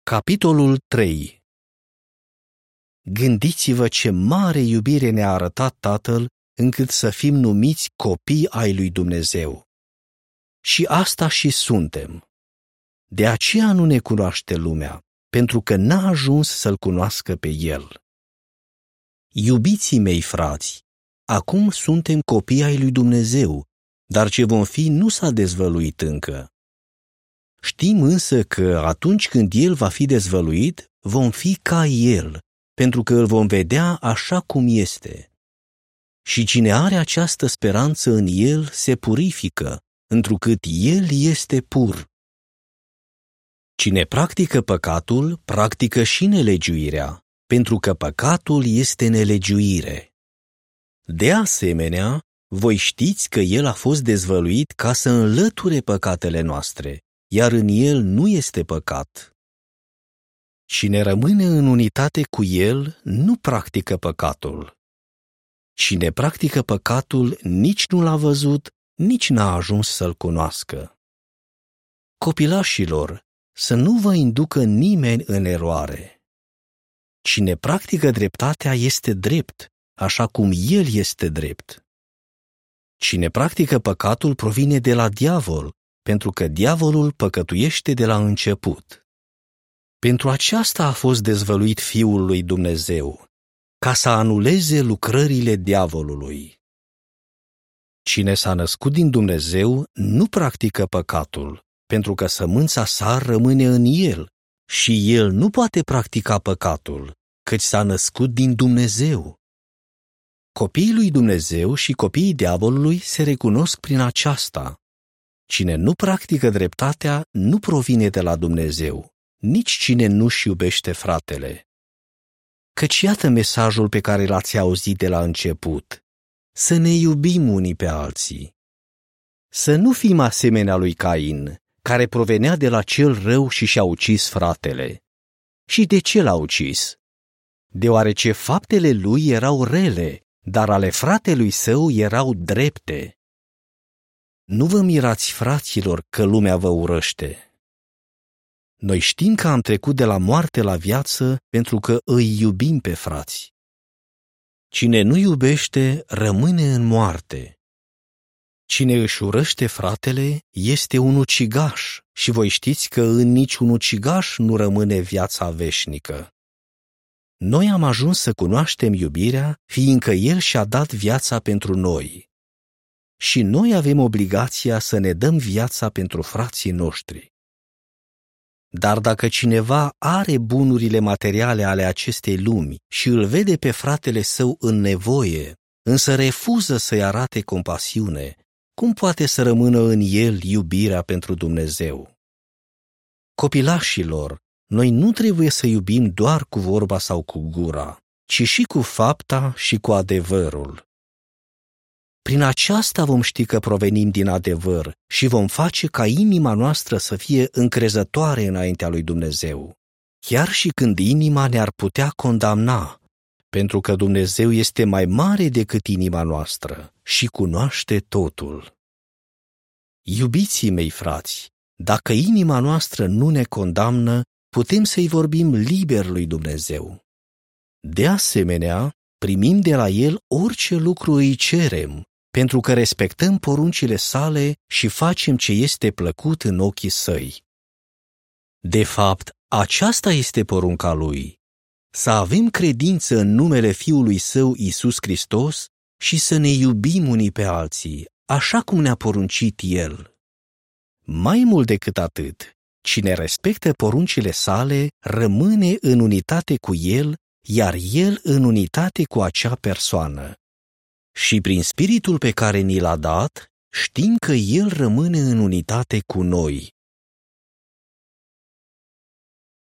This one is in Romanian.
Capitolul 3. Gândiți-vă ce mare iubire ne-a arătat Tatăl încât să fim numiți copii ai lui Dumnezeu. Și asta și suntem. De aceea nu ne cunoaște lumea, pentru că n-a ajuns să-L cunoască pe El. Iubiții mei frați, acum suntem copii ai lui Dumnezeu, dar ce vom fi nu s-a dezvăluit încă. Știm însă că atunci când El va fi dezvăluit, vom fi ca El, pentru că îl vom vedea așa cum este. Și cine are această speranță în El se purifică, întrucât El este pur. Cine practică păcatul, practică și nelegiuirea, pentru că păcatul este nelegiuire. De asemenea, voi știți că El a fost dezvăluit ca să înlăture păcatele noastre, iar în El nu este păcat. Cine rămâne în unitate cu El nu practică păcatul. Cine practică păcatul nici nu l-a văzut, nici n-a ajuns să-L cunoască. Copilașilor, să nu vă inducă nimeni în eroare. Cine practică dreptatea este drept, așa cum El este drept. Cine practică păcatul provine de la diavol, pentru că diavolul păcătuiește de la început. Pentru aceasta a fost dezvăluit Fiul lui Dumnezeu, ca să anuleze lucrările diavolului. Cine s-a născut din Dumnezeu nu practică păcatul, pentru că sămânța sa rămâne în el și el nu poate practica păcatul, căci s-a născut din Dumnezeu. Copiii lui Dumnezeu și copiii diavolului se recunosc prin aceasta. Cine nu practică dreptatea nu provine de la Dumnezeu, nici cine nu-și iubește fratele. Căci iată mesajul pe care l-ați auzit de la început, să ne iubim unii pe alții. Să nu fim asemenea lui Cain, care provenea de la cel rău și și-a ucis fratele. Și de ce l-a ucis? Deoarece faptele lui erau rele, dar ale fratelui său erau drepte. Nu vă mirați, fraților, că lumea vă urăște. Noi știm că am trecut de la moarte la viață pentru că îi iubim pe frați. Cine nu iubește rămâne în moarte. Cine își urăște fratele este un ucigaș și voi știți că în niciun ucigaș nu rămâne viața veșnică. Noi am ajuns să cunoaștem iubirea, fiindcă El și-a dat viața pentru noi. Și noi avem obligația să ne dăm viața pentru frații noștri. Dar dacă cineva are bunurile materiale ale acestei lumi și îl vede pe fratele său în nevoie, însă refuză să-i arate compasiune, cum poate să rămână în el iubirea pentru Dumnezeu? Copilașilor, noi nu trebuie să iubim doar cu vorba sau cu gura, ci și cu fapta și cu adevărul. Prin aceasta vom ști că provenim din adevăr și vom face ca inima noastră să fie încrezătoare înaintea lui Dumnezeu, chiar și când inima ne-ar putea condamna, pentru că Dumnezeu este mai mare decât inima noastră și cunoaște totul. Iubiții mei frați, dacă inima noastră nu ne condamnă, putem să-i vorbim liber lui Dumnezeu. De asemenea, primim de la El orice lucru îi cerem, pentru că respectăm poruncile sale și facem ce este plăcut în ochii săi. De fapt, aceasta este porunca lui, să avem credință în numele Fiului Său Iisus Hristos și să ne iubim unii pe alții, așa cum ne-a poruncit El. Mai mult decât atât, cine respectă poruncile sale rămâne în unitate cu El, iar El în unitate cu acea persoană. Și prin Spiritul pe care ni l-a dat, știm că El rămâne în unitate cu noi.